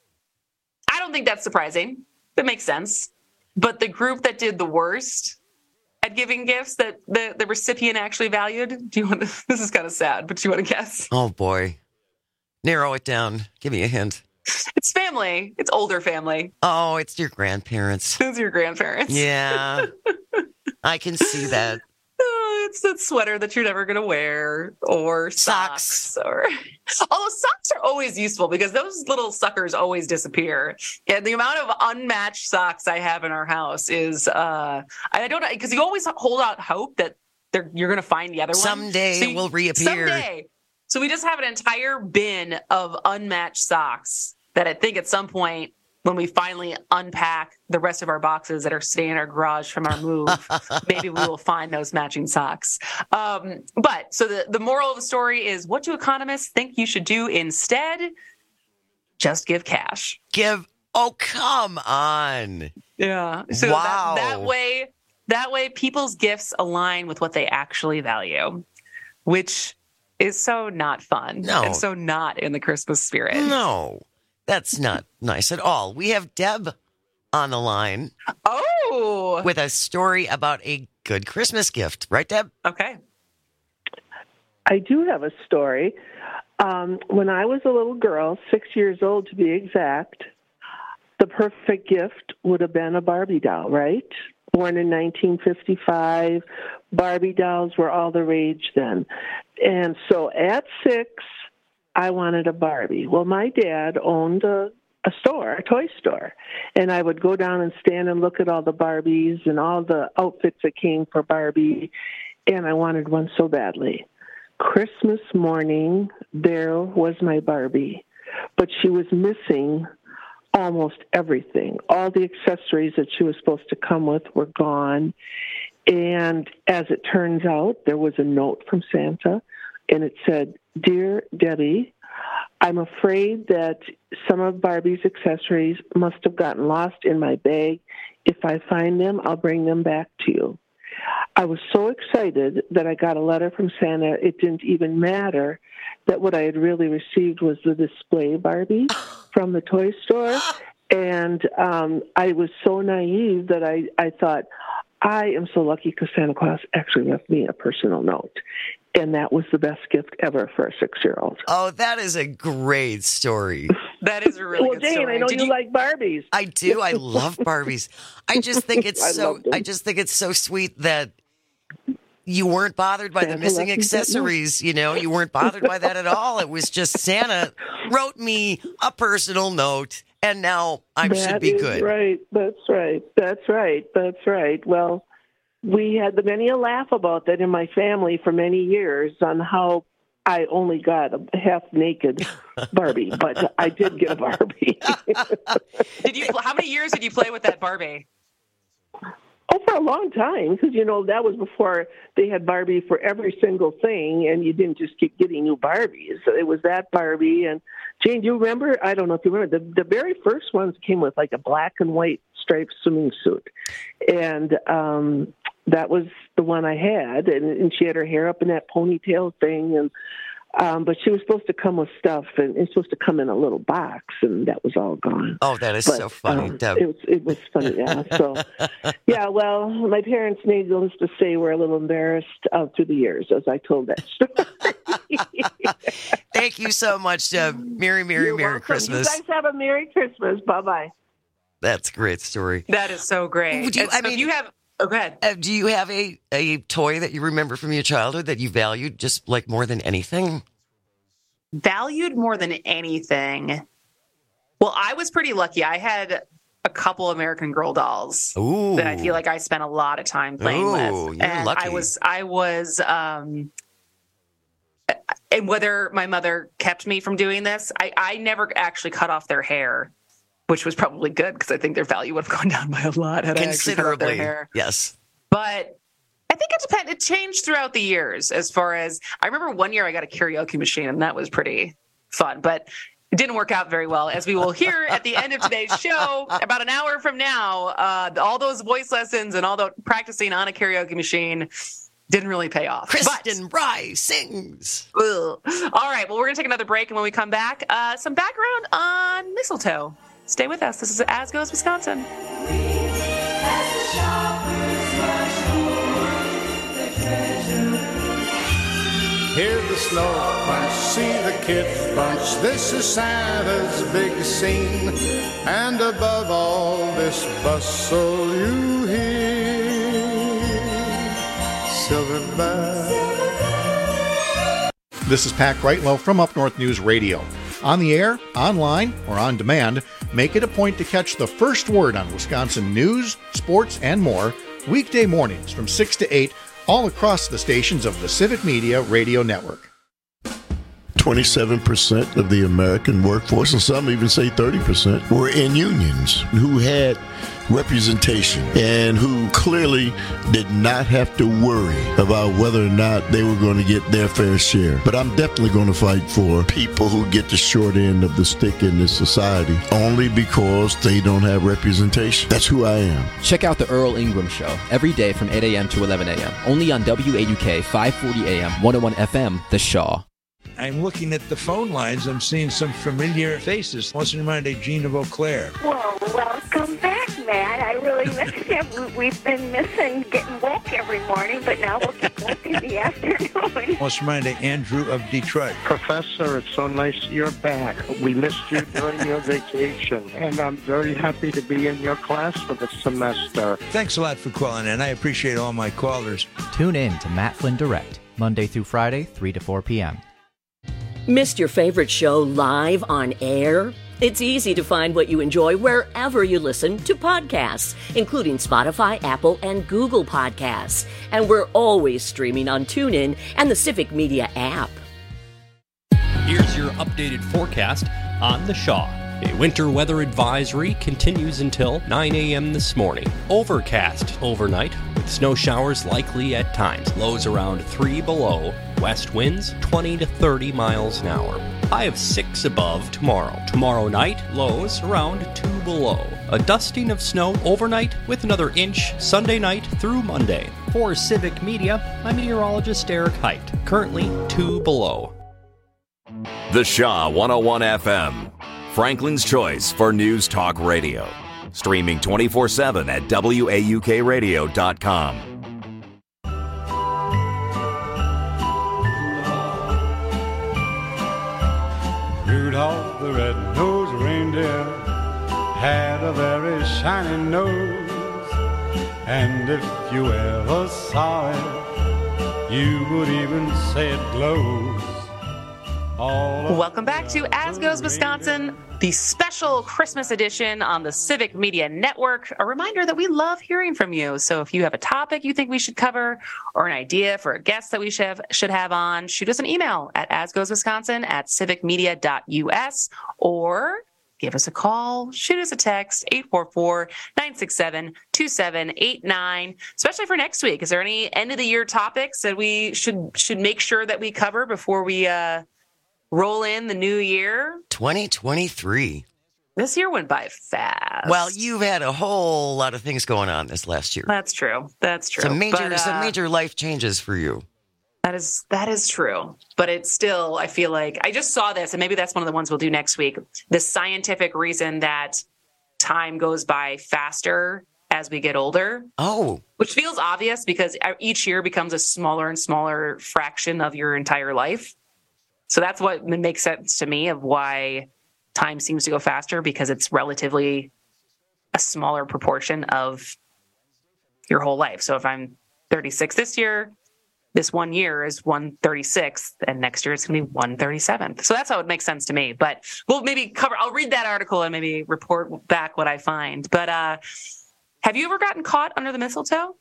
I don't think that's surprising. That makes sense. But the group that did the worst at giving gifts that the recipient actually valued, this is kind of sad, but do you want to guess? Oh, boy. Narrow it down. Give me a hint. It's family. It's older family. Oh, it's your grandparents. It's your grandparents. Yeah. I can see that. It's that sweater that you're never going to wear, or socks. Although socks are always useful because those little suckers always disappear. And the amount of unmatched socks I have in our house is, I don't know, because you always hold out hope that you're going to find the other one. Someday it will reappear. Someday. So we just have an entire bin of unmatched socks that I think at some point, when we finally unpack the rest of our boxes that are staying in our garage from our move, maybe we will find those matching socks. But so the moral of the story is, what do economists think you should do instead? Just give cash. Oh, come on. Yeah. So wow. that way people's gifts align with what they actually value, which is so not fun. No. And so not in the Christmas spirit. No, that's not nice at all. We have Deb on the line. Oh! With a story about a good Christmas gift. Right, Deb? Okay. I do have a story. When I was a little girl, 6 years old to be exact, the perfect gift would have been a Barbie doll, right? Born in 1955, Barbie dolls were all the rage then. And so at 6, I wanted a Barbie. Well, my dad owned a toy store, and I would go down and stand and look at all the Barbies and all the outfits that came for Barbie, and I wanted one so badly. Christmas morning, there was my Barbie, but she was missing almost everything. All the accessories that she was supposed to come with were gone. And as it turns out, there was a note from Santa, and it said, "Dear Debbie, I'm afraid that some of Barbie's accessories must have gotten lost in my bag. If I find them, I'll bring them back to you." I was so excited that I got a letter from Santa. It didn't even matter that what I had really received was the display Barbie from the toy store. And I was so naive that I thought, I am so lucky because Santa Claus actually left me a personal note. And that was the best gift ever for a 6-year-old. Oh, that is a great story. That is a really good Jane, story. I know you like Barbies. I do. I love Barbies. I just think it's so sweet that you weren't bothered by the missing accessories. You know, you weren't bothered by that at all. It was just Santa wrote me a personal note, and now I should be good. Right. That's right. Well, we had many a laugh about that in my family for many years on how I only got a half-naked Barbie, but I did get a Barbie. How many years did you play with that Barbie? Oh, for a long time, because, that was before they had Barbie for every single thing, and you didn't just keep getting new Barbies. So it was that Barbie. And, Jane, do you remember? I don't know if you remember. The very first ones came with, like, a black and white striped swimming suit. And that was the one I had, and she had her hair up in that ponytail thing, and but she was supposed to come with stuff, and it's supposed to come in a little box, and that was all gone. Oh, that is so funny, Deb. It was funny, yeah. So, yeah, well, my parents, needless to say, were a little embarrassed through the years as I told that story. Thank you so much, Deb. Merry Christmas. You guys have a Merry Christmas. Bye-bye. That's a great story. That is so great. Oh, go ahead. Do you have a toy that you remember from your childhood that you valued just like more than anything? Valued more than anything? Well, I was pretty lucky. I had a couple American Girl dolls that I feel like I spent a lot of time playing with. You're lucky. I was, and whether my mother kept me from doing this, I never actually cut off their hair, which was probably good because I think their value would have gone down by a lot had I actually cut off their hair. Yes. But I think it changed throughout the years as far as I remember one year I got a karaoke machine and that was pretty fun, but it didn't work out very well. As we will hear at the end of today's show, about an hour from now, all those voice lessons and all the practicing on a karaoke machine didn't really pay off. Kristen Bry sings. All right. Well, we're going to take another break. And when we come back, some background on mistletoe. Stay with us. This is As Goes Wisconsin. Hear the snow bunch, see the kids bunch. This is Santa's big scene. And above all this bustle you hear Silver Bell. This is Pat Greitlow from Up North News Radio. On the air, online, or on demand, make it a point to catch the first word on Wisconsin news, sports, and more weekday mornings from 6 to 8 all across the stations of the Civic Media Radio Network. 27% of the American workforce, and some even say 30%, were in unions who had representation and who clearly did not have to worry about whether or not they were going to get their fair share. But I'm definitely going to fight for people who get the short end of the stick in this society only because they don't have representation. That's who I am. Check out the Earl Ingram Show every day from 8 a.m. to 11 a.m. only on WAUK 540 AM, 101 FM, The Shaw. I'm looking at the phone lines. I'm seeing some familiar faces. What's in your mind, Gina Beauclair? Well, welcome back, Matt. I really missed you. We've been missing getting woke every morning, but now we'll get woke in the afternoon. What's your mind, Andrew of Detroit? Professor, it's so nice you're back. We missed you during your vacation, and I'm very happy to be in your class for the semester. Thanks a lot for calling in. I appreciate all my callers. Tune in to Matt Flynn Direct, Monday through Friday, 3 to 4 p.m. Missed your favorite show live on air? It's easy to find what you enjoy wherever you listen to podcasts, including Spotify, Apple, and Google Podcasts. And we're always streaming on TuneIn and the Civic Media app. Here's your updated forecast on the Shaw. A winter weather advisory continues until 9 a.m. this morning. Overcast overnight, with snow showers likely at times. Lows around 3 below. West winds 20 to 30 miles an hour. High of 6 above tomorrow. Tomorrow night, lows around 2 below. A dusting of snow overnight with another inch Sunday night through Monday. For Civic Media, I'm meteorologist Eric Height. Currently 2 below. The Shaw 101 FM. Franklin's choice for News Talk Radio. Streaming 24/7 at WAUKradio.com. Rudolph the red-nosed reindeer had a very shiny nose, and if you ever saw it, you would even say it glows. Welcome back to As Goes Wisconsin, the special Christmas edition on the Civic Media Network. A reminder that we love hearing from you. So if you have a topic you think we should cover or an idea for a guest that we should have on, shoot us an email at asgoeswisconsin@civicmedia.us or give us a call, shoot us a text, 844-967-2789, especially for next week. Is there any end of the year topics that we should make sure that we cover before we roll in the new year? 2023. This year went by fast. Well, you've had a whole lot of things going on this last year. That's true. Some major life changes for you. That is true. But it's still, I feel like, I just saw this, and maybe that's one of the ones we'll do next week. The scientific reason that time goes by faster as we get older. Oh. Which feels obvious because each year becomes a smaller and smaller fraction of your entire life. So that's what makes sense to me of why time seems to go faster, because it's relatively a smaller proportion of your whole life. So if I'm 36 this year, this 1 year is 136th, and next year it's going to be 137th. So that's how it makes sense to me. But we'll maybe I'll read that article and maybe report back what I find. But have you ever gotten caught under the mistletoe?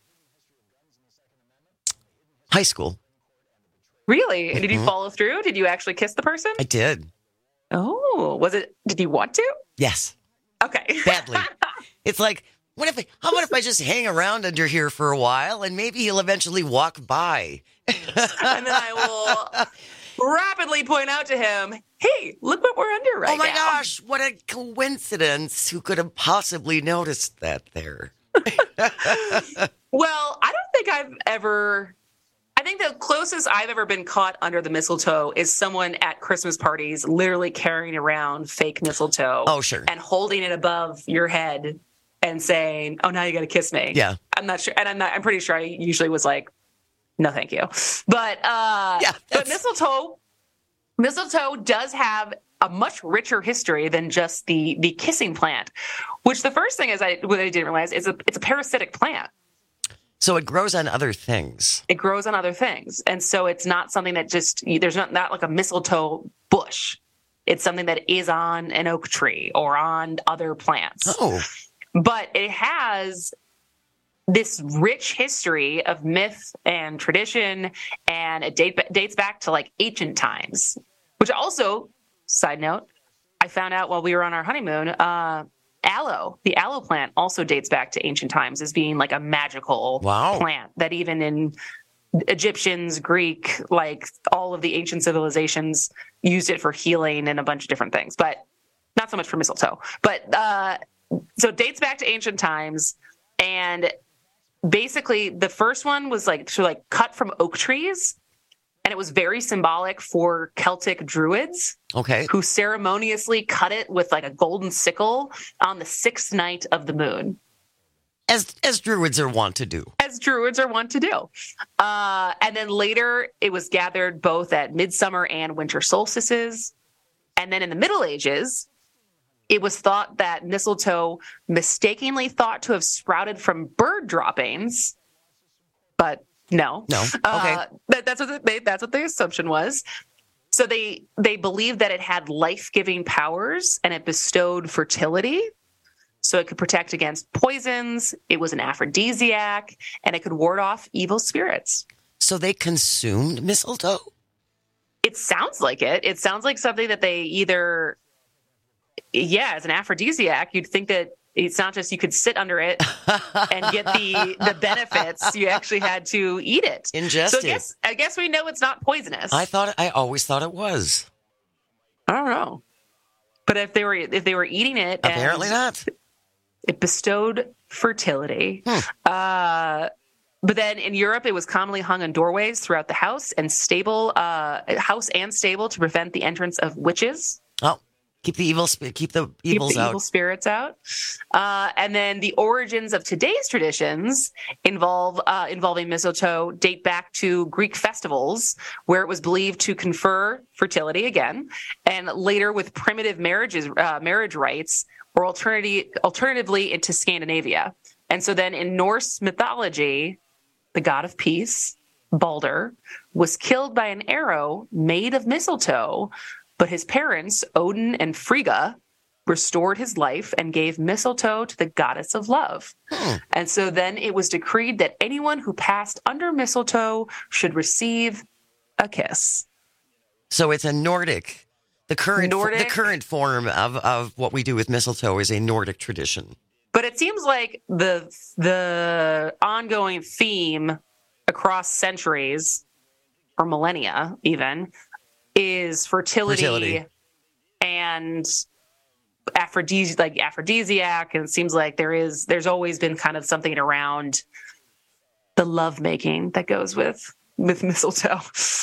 High school. Really? Mm-hmm. Did you follow through? Did you actually kiss the person? I did. Oh, did you want to? Yes. Okay. Badly. It's like, how about if I just hang around under here for a while and maybe he'll eventually walk by? And then I will rapidly point out to him, hey, look what we're under right now. Oh my gosh, what a coincidence. Who could have possibly noticed that there? Well, I think the closest I've ever been caught under the mistletoe is someone at Christmas parties literally carrying around fake mistletoe. Oh, sure. And holding it above your head and saying, oh, now you got to kiss me. Yeah. I'm not sure. And I'm pretty sure I usually was like, no, thank you. But, but mistletoe does have a much richer history than just the kissing plant, which the first thing is what I didn't realize is it's a parasitic plant. So it grows on other things. It grows on other things. And so it's not something that there's not like a mistletoe bush. It's something that is on an oak tree or on other plants. Oh. But it has this rich history of myth and tradition, and it dates back to like ancient times, which also, side note, I found out while we were on our honeymoon, aloe, the aloe plant also dates back to ancient times as being like a magical plant that even in Egyptians, Greek, like all of the ancient civilizations used it for healing and a bunch of different things, but not so much for mistletoe. But so it dates back to ancient times, and basically the first one was like cut from oak trees, And it was very symbolic for Celtic druids. Okay. Who ceremoniously cut it with like a golden sickle on the 6th night of the moon. As druids are wont to do. As druids are wont to do. And then later it was gathered both at midsummer and winter solstices. And then in the Middle Ages, it was thought that mistletoe mistakenly thought to have sprouted from bird droppings, but no. Okay. That's what the assumption was. So they believed that it had life-giving powers and it bestowed fertility. So it could protect against poisons, it was an aphrodisiac, and it could ward off evil spirits. So they consumed mistletoe? It sounds like it. It sounds like something that they either, as an aphrodisiac, you'd think that it's not just you could sit under it and get the benefits. You actually had to eat it. Ingest it. So I guess we know it's not poisonous. I always thought it was. I don't know. But if they were eating it, apparently not. It bestowed fertility. But then in Europe, it was commonly hung on doorways throughout the house and stable to prevent the entrance of witches. Oh, keep the evils out. Keep the evil spirits out. And then the origins of today's traditions involving mistletoe date back to Greek festivals, where it was believed to confer fertility again, and later with primitive marriage rites, or alternatively into Scandinavia. And so then in Norse mythology, the god of peace, Balder, was killed by an arrow made of mistletoe, but his parents, Odin and Frigga, restored his life and gave mistletoe to the goddess of love. And so then it was decreed that anyone who passed under mistletoe should receive a kiss. So it's a Nordic. The current form of what we do with mistletoe is a Nordic tradition. But it seems like the ongoing theme across centuries or millennia even is fertility. And aphrodisiac, and it seems like there's always been kind of something around the lovemaking that goes with mistletoe.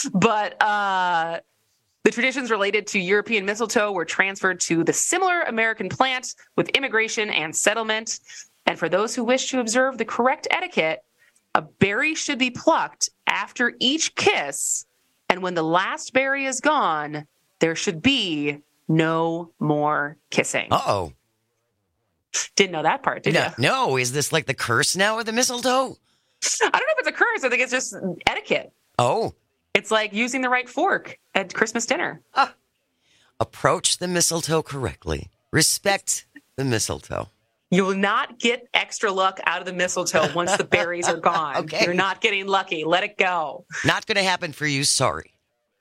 But the traditions related to European mistletoe were transferred to the similar American plant with immigration and settlement. And for those who wish to observe the correct etiquette, a berry should be plucked after each kiss. And when the last berry is gone, there should be no more kissing. Uh-oh. Didn't know that part, did you? No, is this like the curse now of the mistletoe? I don't know if it's a curse. I think it's just etiquette. Oh. It's like using the right fork at Christmas dinner. Approach the mistletoe correctly. Respect the mistletoe. You will not get extra luck out of the mistletoe once the berries are gone. Okay. You're not getting lucky. Let it go. Not going to happen for you. Sorry.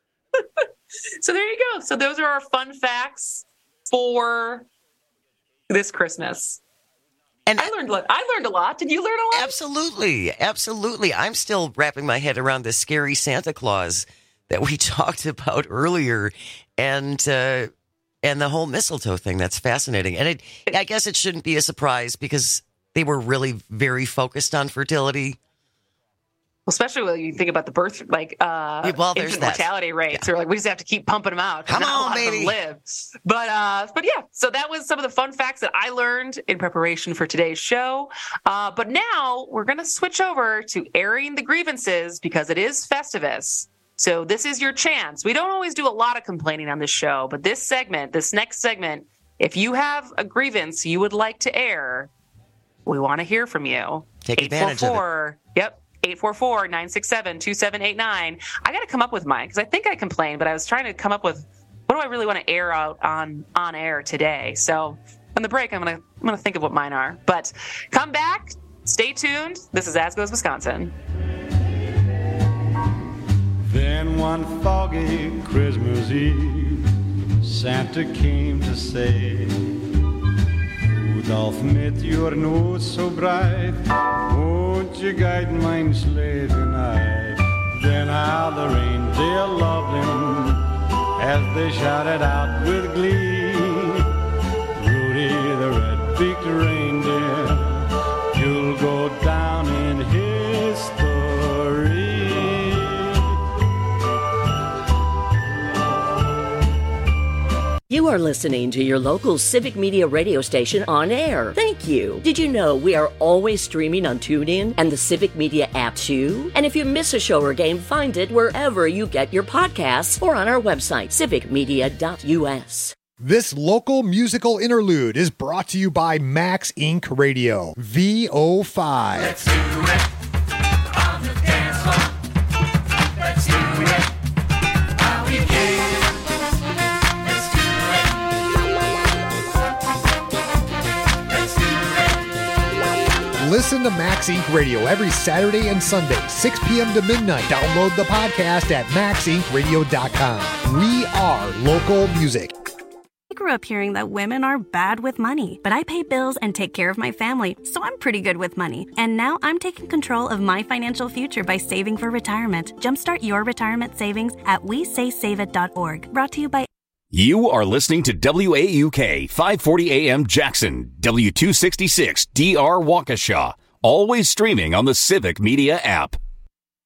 So there you go. So those are our fun facts for this Christmas. And I learned a lot. Did you learn a lot? Absolutely. I'm still wrapping my head around the scary Santa Claus that we talked about earlier, and the whole mistletoe thing. That's fascinating. And I guess it shouldn't be a surprise because they were really very focused on fertility. Especially when you think about the birth, infant mortality rates. They're like, we just have to keep pumping them out. Come on, baby. Live. But yeah, so that was some of the fun facts that I learned in preparation for today's show. But now we're going to switch over to airing the grievances because it is Festivus. So this is your chance. We don't always do a lot of complaining on this show, but this next segment, if you have a grievance you would like to air, we want to hear from you. Take advantage of it. Yep. 844-967-2789. I got to come up with mine because I think I complained, but I was trying to come up with what do I really want to air out on air today. So on the break, I'm gonna think of what mine are. But come back, stay tuned. This is As Goes Wisconsin. Then one foggy Christmas Eve, Santa came to say, Rudolph, mit your nose so bright, won't you guide my sleigh tonight? Then how the reindeer loved him as they shouted out with glee, Rudy the red-beaked reindeer, you'll go down in history. are listening to your local Civic Media radio station on air. Thank you. Did you know we are always streaming on TuneIn and the Civic Media app too? And if you miss a show or game, find it wherever you get your podcasts or on our website, civicmedia.us. This local musical interlude is brought to you by Max Inc. Radio, VO5. Let's do it on the dance floor. Let's do it how we can. Let's do it. Let's do it. Listen to Max Inc. Radio every Saturday and Sunday, 6 p.m. to midnight. Download the podcast at maxincradio.com. We are local music. I grew up hearing that women are bad with money, but I pay bills and take care of my family, so I'm pretty good with money. And now I'm taking control of my financial future by saving for retirement. Jumpstart your retirement savings at WeSaySaveIt.org. Brought to you by... You are listening to WAUK 540 AM Jackson, W266 DR Waukesha, always streaming on the Civic Media app.